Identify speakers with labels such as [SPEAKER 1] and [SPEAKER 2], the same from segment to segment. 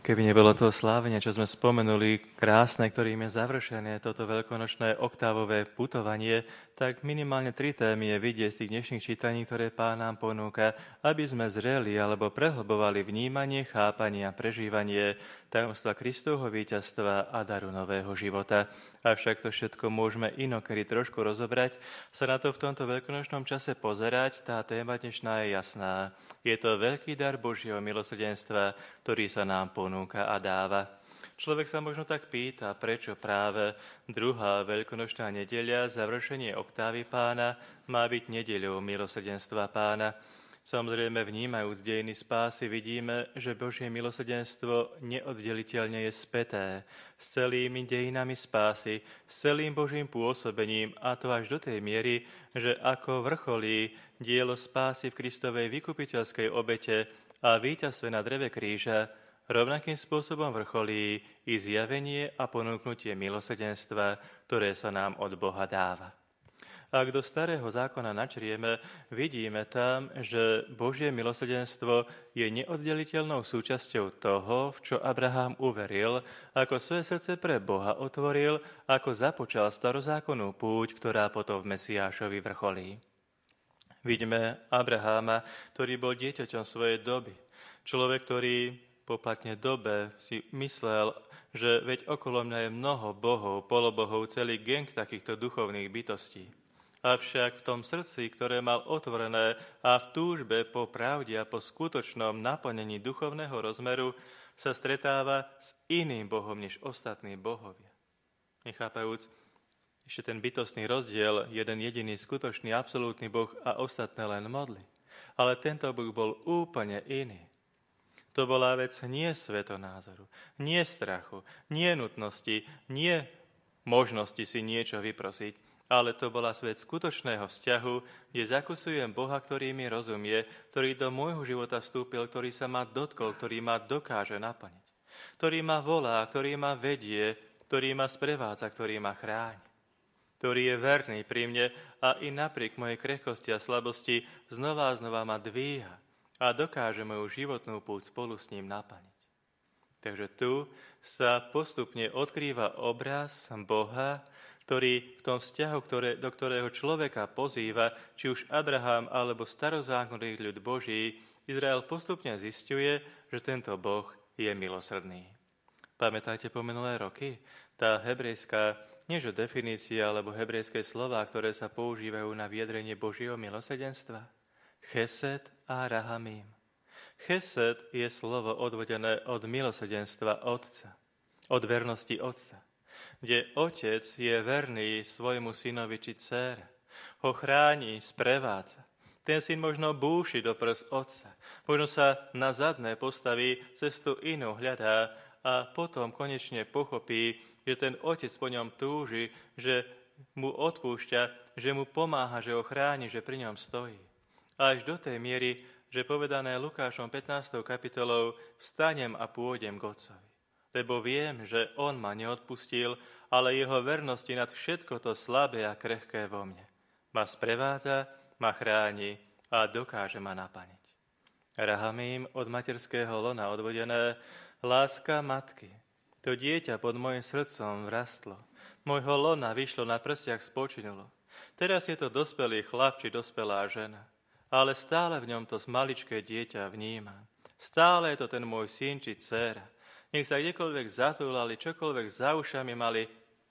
[SPEAKER 1] Keby nebolo toho slávenia, čo sme spomenuli, krásne, ktorým je završené toto veľkonočné oktávové putovanie, tak minimálne 3 témy je vidieť z tých dnešných čítaní, ktoré Pán nám ponúka, aby sme zreli alebo prehlbovali vnímanie, chápanie a prežívanie tajomstva Kristovho víťazstva a daru nového života. Avšak to všetko môžeme inokedy trošku rozobrať, sa na to v tomto veľkonočnom čase pozerať, tá téma dnešná je jasná. Je to veľký dar Božieho milosrdenstva, ktorý sa nám ponúka a dáva. Človek sa možno tak pýta, prečo práve druhá veľkonočná nedeľa, završenie oktávy Pána, má byť nedeľou milosrdenstva Pána. Samozrejme, vnímajúc dejiny spásy, vidíme, že Božie milosrdenstvo neoddeliteľne je späté s celými dejinami spásy, s celým Božím pôsobením, a to až do tej miery, že ako vrcholí dielo spásy v Kristovej vykupiteľskej obete a víťazstve na dreve kríža, rovnakým spôsobom vrcholí i zjavenie a ponúknutie milosrdenstva, ktoré sa nám od Boha dáva. Ak do starého zákona načrieme, vidíme tam, že Božie milosrdenstvo je neoddeliteľnou súčasťou toho, v čo Abraham uveril, ako svoje srdce pre Boha otvoril, ako započal starozákonnú púť, ktorá potom v Mesiášovi vrcholí. Vidíme Abraháma, ktorý bol dieťaťom svojej doby. Človek, ktorý poplatne dobe si myslel, že veď okolo mňa je mnoho bohov, polobohov, celý gang takýchto duchovných bytostí. Avšak v tom srdci, ktoré mal otvorené a v túžbe po pravde a po skutočnom naplnení duchovného rozmeru, sa stretáva s iným Bohom než ostatní bohovia. Nechápajúc ešte ten bytostný rozdiel, jeden jediný skutočný absolútny Boh a ostatné len modly. Ale tento Boh bol úplne iný. To bola vec nie svetonázoru, nie strachu, nie nutnosti, nie možnosti si niečo vyprosiť, ale to bola vec skutočného vzťahu, kde zakusujem Boha, ktorý mi rozumie, ktorý do môjho života vstúpil, ktorý sa ma dotkol, ktorý ma dokáže naplniť, ktorý ma volá, ktorý ma vedie, ktorý ma sprevádza, ktorý ma chráni, ktorý je verný pri mne a i napriek mojej krehkosti a slabosti znova a znova ma dvíha a dokáže moju životnú púť spolu s ním naplniť. Takže tu sa postupne odkrýva obraz Boha, ktorý v tom vzťahu, do ktorého človeka pozýva, či už Abraham alebo starozákonný ľud Boží, Izrael postupne zisťuje, že tento Boh je milosrdný. Pamätáte po minulé roky? Tá hebrejská, nieže definícia alebo hebrejské slová, ktoré sa používajú na vyjadrenie Božieho milosrdenstva? Chesed a rahamim. Chesed je slovo odvodené od milosrdenstva Otca, od vernosti Otca, kde otec je verný svojmu synovi či dcére, ho chráni, sprevádza. Ten syn možno búši do prs otca, možno sa na zadné postaví, cestu inú hľadá a potom konečne pochopí, že ten otec po ňom túži, že mu odpúšťa, že mu pomáha, že ho chráni, že pri ňom stojí. Až do tej miery, že povedané Lukášom 15. kapitolou, vstanem a pôjdem k otcovi. Lebo viem, že on ma neodpustil, ale jeho vernosti nad všetko to slabé a krehké vo mne. Ma sprevádza, ma chráni a dokáže ma naplniť. Rahamím od materského lona odvodené, láska matky. To dieťa pod môjim srdcom vrastlo. Môjho lona vyšlo, na prstiach spočinulo. Teraz je to dospelý chlap či dospelá žena. Ale stále v ňom to maličké dieťa vnímam. Stále je to ten môj syn či dcéra. Nech sa kdekoľvek zatúlali, čokoľvek za ušami mali,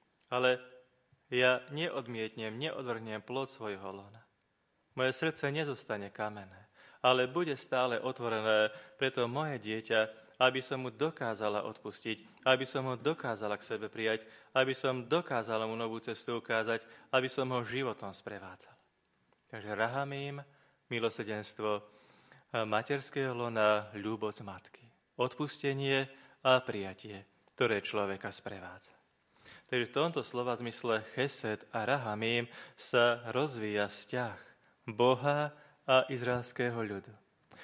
[SPEAKER 1] ale ja neodvrhnem plod svojho lona. Moje srdce nezostane kamenné, ale bude stále otvorené pre to moje dieťa, aby som mu dokázala odpustiť, aby som ho dokázala k sebe prijať, aby som dokázala mu novú cestu ukázať, aby som ho životom sprevádzala. Takže rahamím, milosrdenstvo materského lona, ľúbosť matky, odpustenie a prijatie, ktoré človeka sprevádza. Takže v tomto slova zmysle chesed a rahamím sa rozvíja vzťah Boha a izraelského ľudu.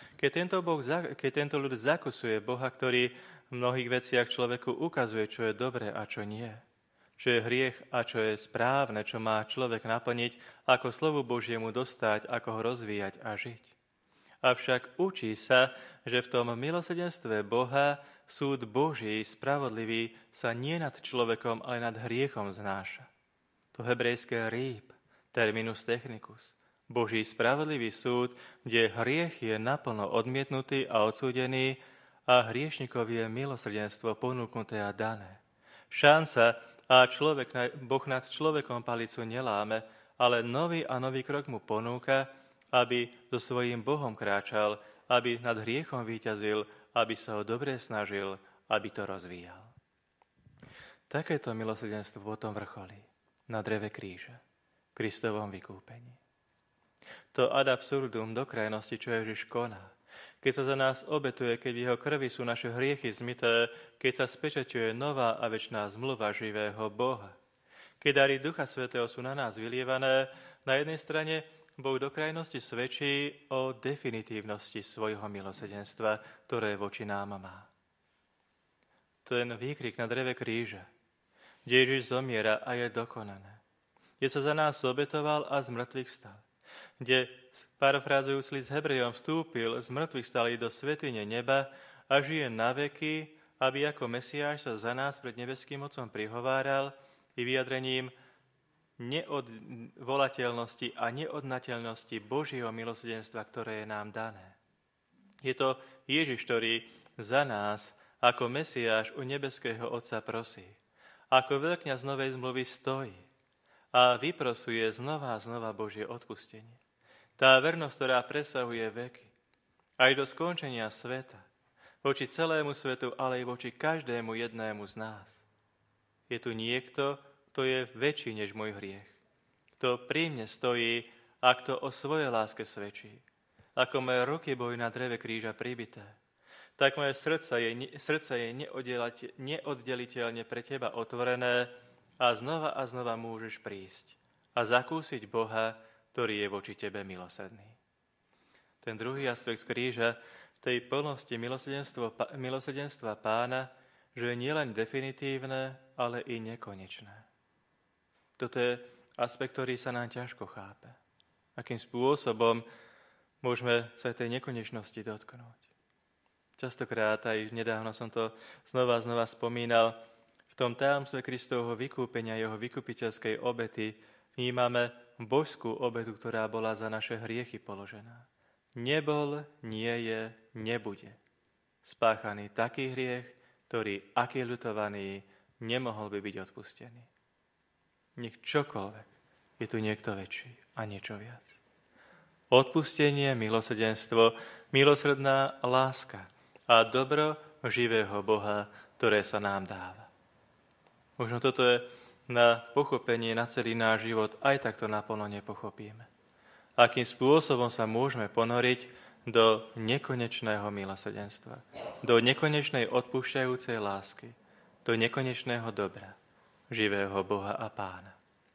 [SPEAKER 1] Keď tento ľud zakusuje Boha, ktorý v mnohých veciach človeku ukazuje, čo je dobré a čo nie, čo je hriech a čo je správne, čo má človek naplniť, ako slovu Božiemu dostať, ako ho rozvíjať a žiť. Avšak učí sa, že v tom milosrdenstve Boha súd Boží, spravodlivý, sa nie nad človekom, ale nad hriechom znáša. To hebrejské rýb, terminus technicus, Boží spravodlivý súd, kde hriech je naplno odmietnutý a odsúdený a hriešníkovi je milosrdenstvo ponúknuté a dané. Šanca a Boh nad človekom palicu neláme, ale nový a nový krok mu ponúka, aby so svojím Bohom kráčal, aby nad hriechom víťazil, aby sa ho dobre snažil, aby to rozvíjal. Takéto milosrdenstvo potom vrcholí na dreve kríža, Kristovom vykúpení. To ad absurdum do krajnosti, čo Ježiš koná. Keď sa za nás obetuje, keď v jeho krvi sú naše hriechy zmyté, keď sa spečaťuje nová a večná zmluva živého Boha. Keď dary Ducha Svätého sú na nás vylievané, na jednej strane Boh do krajnosti svedčí o definitívnosti svojho milosrdenstva, ktoré voči nám má. Ten výkrik na dreve kríža, kde Ježiš zomiera a je dokonané, kde sa za nás obetoval a z mŕtvych vstal, kde, parafrázujúc list Hebrejom, vstúpil z mŕtvych vstalý do svätyne neba a žije na veky, aby ako Mesiáš sa za nás pred nebeským Otcom prihováral i vyjadrením neodvolateľnosti a neodnateľnosti Božieho milosrdenstva, ktoré je nám dané. Je to Ježiš, ktorý za nás ako Mesiáš u nebeského Otca prosí, ako veľkňaz novej zmluvy stojí a vyprosuje znova a znova Božie odpustenie. Tá vernosť, ktorá presahuje veky, aj do skončenia sveta, voči celému svetu, ale aj voči každému jednému z nás. Je tu niekto, kto je väčší než môj hriech, kto pri mne stojí a kto o svojej láske svedčí. Ako moje ruky boli na dreve kríža pribité, tak moje srdce je neoddeliteľne pre teba otvorené a znova môžeš prísť a zakúsiť Boha, ktorý je voči tebe milosrdný. Ten druhý aspekt z kríža, tej plnosti milosrdenstva Pána, že je nielen definitívne, ale i nekonečné. Toto je aspekt, ktorý sa nám ťažko chápe. Akým spôsobom môžeme sa tej nekonečnosti dotknúť. Častokrát, aj nedávno som to znova spomínal, v tom tajomstve Kristovho vykúpenia, jeho vykupiteľskej obety, vnímame božskú obetu, ktorá bola za naše hriechy položená. Nebol, nie je, nebude spáchaný taký hriech, ktorý, aký ľutovaný, nemohol by byť odpustený. Nech čokoľvek, je tu niekto väčší a niečo viac. Odpustenie, milosrdenstvo, milosrdná láska a dobro živého Boha, ktoré sa nám dáva. Možno toto je na pochopenie na celý náš život, aj takto naplno nepochopíme. Akým spôsobom sa môžeme ponoriť do nekonečného milosrdenstva, do nekonečnej odpúšťajúcej lásky, do nekonečného dobra živého Boha a Pána.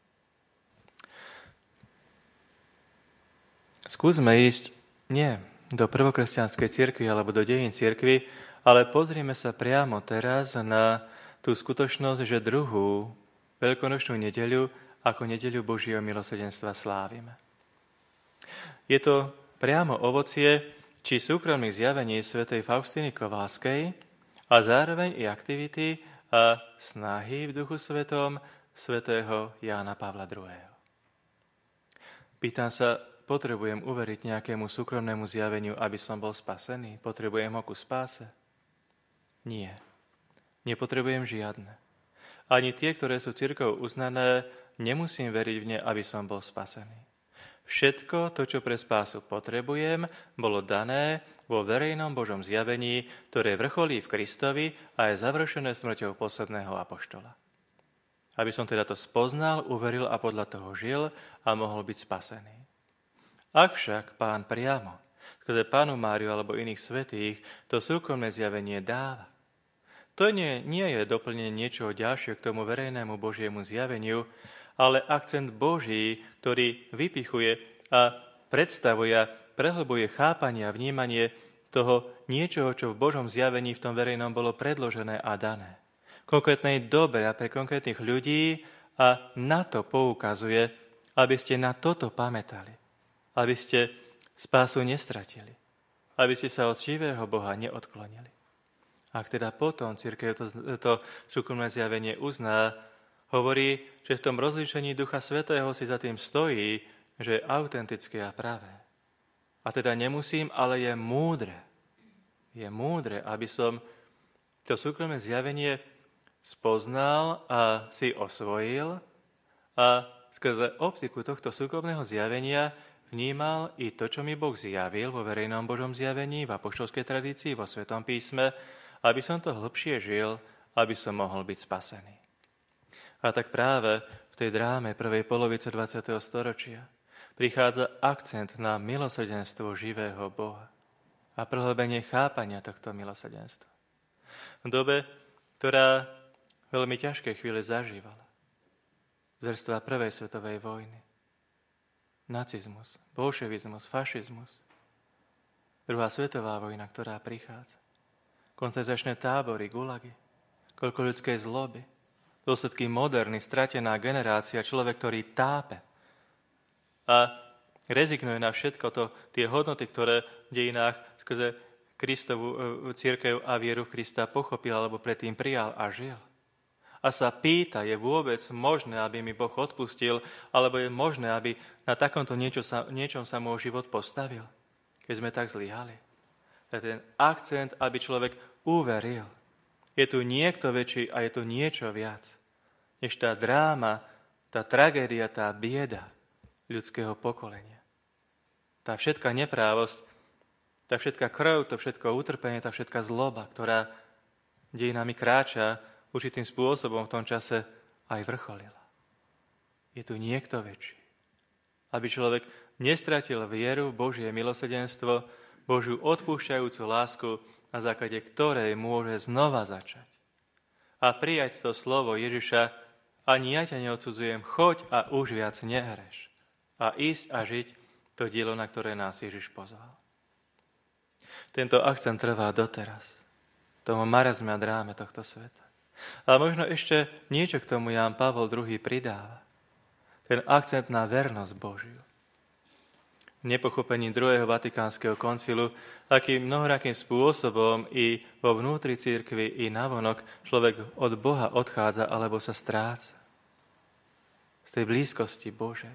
[SPEAKER 1] Skúsme ísť nie do prvokresťanskej cirkvi alebo do dejín cirkvi, ale pozrieme sa priamo teraz na tú skutočnosť, že druhú veľkonočnú nedeľu ako nedeľu Božieho milosrdenstva slávime. Je to priamo ovocie či súkromných zjavení svätej Faustiny Kovalskej a zároveň i aktivity a snahy v Duchu Svetom svätého Jána Pavla II. Pýtam sa, potrebujem uveriť nejakému súkromnému zjaveniu, aby som bol spasený? Potrebujem ho ku spáse? Nie. Nepotrebujem žiadne. Ani tie, ktoré sú cirkvou uznané, nemusím veriť v ne, aby som bol spasený. Všetko to, čo pre spásu potrebujem, bolo dané vo verejnom Božom zjavení, ktoré vrcholí v Kristovi a je završené smrťou posledného apoštola. Aby som teda to spoznal, uveril a podľa toho žil a mohol byť spasený. Ak však Pán priamo, skrze Pannu Máriu alebo iných svätých, to súkromné zjavenie dáva, to nie je doplnenie niečoho ďalšieho k tomu verejnému Božiemu zjaveniu, ale akcent Boží, ktorý vypichuje a predstavuje, prehlbuje chápanie a vnímanie toho niečoho, čo v Božom zjavení v tom verejnom bolo predložené a dané. Konkrétnej dobe a pre konkrétnych ľudí a na to poukazuje, aby ste na toto pamätali, aby ste spásu nestratili, aby ste sa od živého Boha neodklonili. Ak teda potom cirkev to súkromné zjavenie uzná, hovorí, že v tom rozlíšení Ducha Svätého si za tým stojí, že je autentické a pravé. A teda nemusím, ale je múdre. Je múdre, aby som to súkromné zjavenie spoznal a si osvojil a skrze optiku tohto súkromného zjavenia vnímal i to, čo mi Boh zjavil vo verejnom Božom zjavení, v apoštolskej tradícii, vo Svetom písme, aby som to hlbšie žil, aby som mohol byť spasený. A tak práve v tej dráme prvej polovice 20. storočia prichádza akcent na milosrdenstvo živého Boha a prehlbenie chápania tohto milosrdenstva. V dobe, ktorá veľmi ťažké chvíle zažívala. Zverstva prvej svetovej vojny. Nacizmus, bolševizmus, fašizmus. Druhá svetová vojna, ktorá prichádza. Koncentračné tábory, gulagy. Koľko ľudskej zloby. Dôsledky moderny, stratená generácia, človek, ktorý tápe. A rezignuje na všetko to, tie hodnoty, ktoré v dejinách skrze Kristovu cirkev a vieru v Krista pochopil, alebo predtým prijal a žil. A sa pýta, je vôbec možné, aby mi Boh odpustil, alebo je možné, aby na takomto niečom sa môj život postavil, keď sme tak zlyhali. To je ten akcent, aby človek uveril. Je tu niekto väčší a je tu niečo viac, než tá dráma, tá tragédia, tá bieda ľudského pokolenia. Tá všetká neprávosť, tá všetká krv, to všetko utrpenie, tá všetká zloba, ktorá dejinami kráča, určitým spôsobom v tom čase aj vrcholila. Je tu niekto väčší. Aby človek nestratil vieru v Božie milosrdenstvo, Božiu odpúšťajúcu lásku, na základe ktorej môže znova začať. A prijať to slovo Ježiša, ani ja ťa neodsudzujem, choď a už viac nehreš. A ísť a žiť to dielo, na ktoré nás Ježiš pozval. Tento akcent trvá doteraz. Tomu marazme a dráme tohto sveta. A možno ešte niečo k tomu Ján Pavol II pridáva. Ten akcent na vernosť Božiu. Nepochopením druhého Vatikánskeho koncilu, akým mnohorakým spôsobom i vo vnútri cirkvi, i navonok človek od Boha odchádza alebo sa stráca. Z tej blízkosti Božej.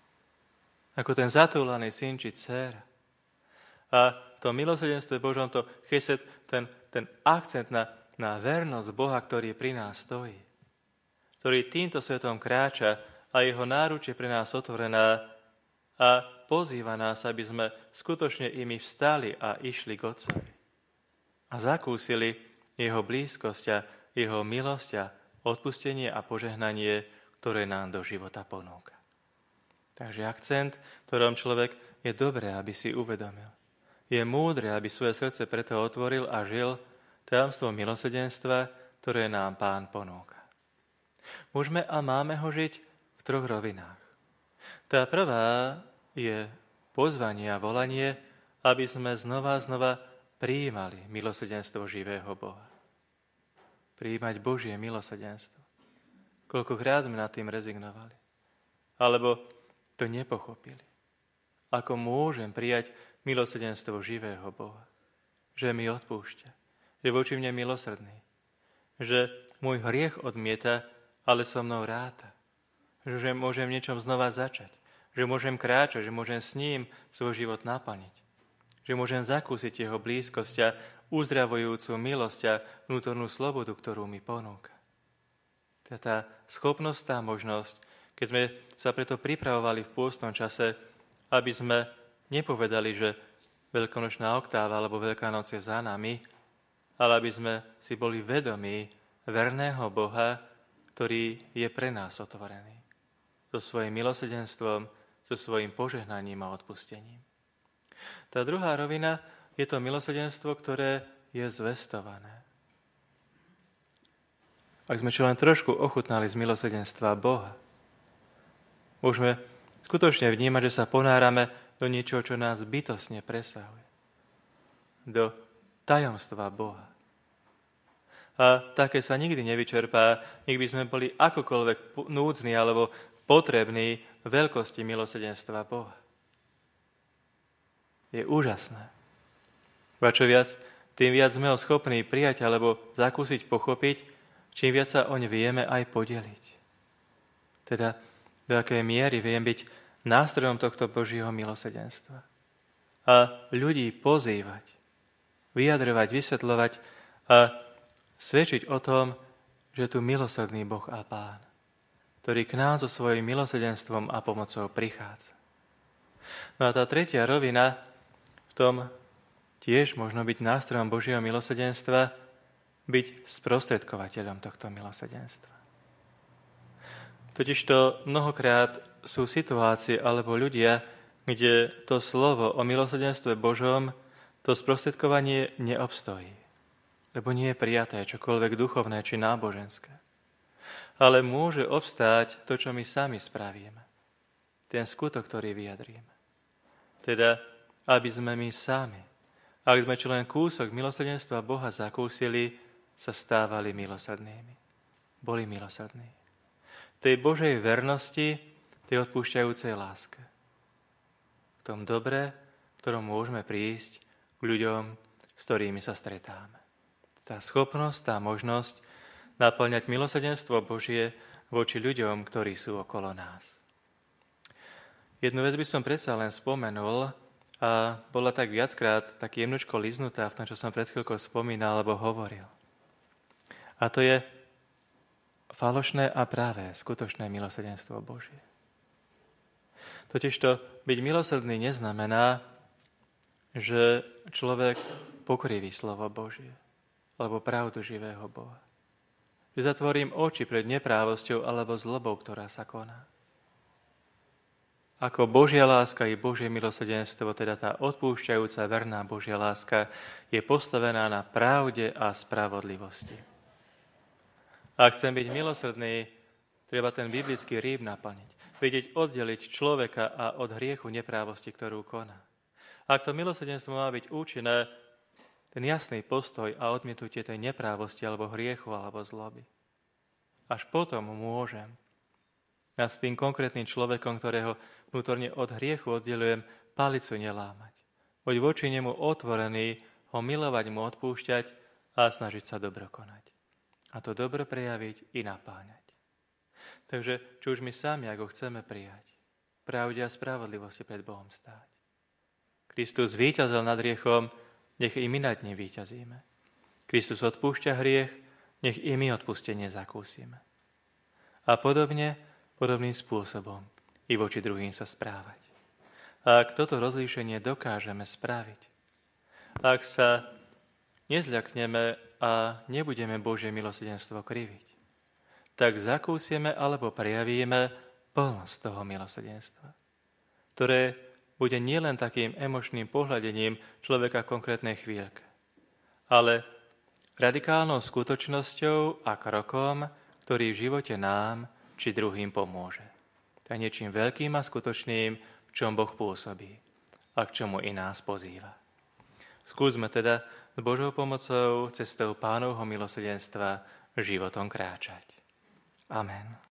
[SPEAKER 1] Ako ten zatúlaný syn či dcéra. A v tom milosrdenstve Božom to chesed, ten akcent na vernosť Boha, ktorý pri nás stojí, ktorý týmto svetom kráča a jeho náruč je pre nás otvorená a pozýva nás, aby sme skutočne imi vstali a išli k Otcovi a zakúsili jeho blízkosť a jeho milosť a odpustenie a požehnanie, ktoré nám do života ponúka. Takže akcent, ktorom človek je dobré, aby si uvedomil. Je múdre, aby svoje srdce preto otvoril a žil tajomstvo milosrdenstva, ktoré nám Pán ponúka. Môžeme a máme ho žiť v 3 rovinách. Tá prvá je pozvanie a volanie, aby sme znova prijímali milosrdenstvo živého Boha. Prijímať Božie milosrdenstvo. Koľkokrát sme nad tým rezignovali. Alebo to nepochopili. Ako môžem prijať milosrdenstvo živého Boha? Že mi odpúšťa. Že voči mne milosrdný. Že môj hriech odmieta, ale so mnou ráta. Že môžem v niečom znova začať. Že môžem kráčať, že môžem s ním svoj život naplniť. Že môžem zakúsiť jeho blízkosť a uzdravujúcu milosť a vnútornú slobodu, ktorú mi ponúka. Tá schopnosť, tá možnosť, keď sme sa preto pripravovali v pôstnom čase, aby sme nepovedali, že veľkonočná oktáva alebo Veľká noc je za nami, ale aby sme si boli vedomí verného Boha, ktorý je pre nás otvorený. So svojím milosrdenstvom, so svojím požehnaním a odpustením. Tá druhá rovina je to milosrdenstvo, ktoré je zvestované. Ak sme čo len trošku ochutnali z milosrdenstva Boha, môžeme skutočne vnímať, že sa ponárame do niečoho, čo nás bytostne presahuje. Do tajomstva Boha. A také sa nikdy nevyčerpá, nikdy by sme boli akokoľvek núdzni alebo potrební veľkosti milosrdenstva Boha. Je úžasné. A čo viac, tým viac sme ho schopní prijať alebo zakúsiť, pochopiť, čím viac sa oň vieme aj podeliť. Teda do akej miery viem byť nástrojom tohto Božieho milosrdenstva. A ľudí pozývať, vyjadrovať, vysvetľovať a svedčiť o tom, že je tu milosrdný Boh a Pán, ktorý k nám so svojím milosrdenstvom a pomocou prichádza. No a tá tretia rovina, v tom tiež možno byť nástrojom Božieho milosrdenstva, byť sprostredkovateľom tohto milosrdenstva. Totižto mnohokrát sú situácie alebo ľudia, kde to slovo o milosrdenstve Božom, to sprostredkovanie neobstojí, lebo nie je prijaté čokoľvek duchovné či náboženské. Ale môže obstáť to, čo my sami spravíme. Ten skutok, ktorý vyjadríme. Teda, aby sme my sami, ak sme čo len kúsok milosrdenstva Boha zakúsili, sa stávali milosrdnými. Boli milosrdní. Tej Božej vernosti, tej odpúšťajúcej láske. V tom dobre, v ktorom môžeme prísť k ľuďom, s ktorými sa stretáme. Tá schopnosť, tá možnosť naplňať milosrdenstvo Božie voči ľuďom, ktorí sú okolo nás. Jednu vec by som predsa len spomenul a bola tak viackrát tak jemnučko liznutá v tom, čo som pred chvíľkou spomínal alebo hovoril. A to je falošné a práve skutočné milosrdenstvo Božie. Totižto byť milosrdný neznamená, že človek pokriví slovo Božie alebo pravdu živého Boha. Že zatvorím oči pred neprávosťou alebo zlobou, ktorá sa koná. Ako Božia láska i Božie milosrdenstvo, teda tá odpúšťajúca verná Božia láska, je postavená na pravde a spravodlivosti. Ak chcem byť milosrdný, treba ten biblický rýb naplniť. Vedieť oddeliť človeka a od hriechu neprávosti, ktorú koná. Ak to milosrdenstvo má byť účinné, ten jasný postoj a odmietutie tej neprávosti alebo hriechu alebo zloby. Až potom môžem nad tým konkrétnym človekom, ktorého vnútorne od hriechu oddelujem, palicu nelámať. Buď voči nemu otvorený, ho milovať, mu odpúšťať a snažiť sa dobro konať. A to dobro prejaviť i napáňať. Takže, či už my sami, ako chceme prijať, pravde a spravodlivosti pred Bohom stáť. Kristus víťazil nad hriechom, nech i my nad ním víťazíme. Kristus odpúšťa hriech, nech i my odpustenie zakúsime. A podobným spôsobom i voči druhým sa správať. A ak toto rozlíšenie dokážeme spraviť, ak sa nezľakneme a nebudeme Božie milosrdenstvo kriviť, tak zakúsime alebo prejavíme plnosť toho milosrdenstva, ktoré bude nielen takým emočným pohľadením človeka v konkrétnej chvíľke, ale radikálnou skutočnosťou a krokom, ktorý v živote nám či druhým pomôže. Tak niečím veľkým a skutočným, v čom Boh pôsobí a k čomu i nás pozýva. Skúsme teda s Božou pomocou cestou Pánovho milosrdenstva životom kráčať. Amen.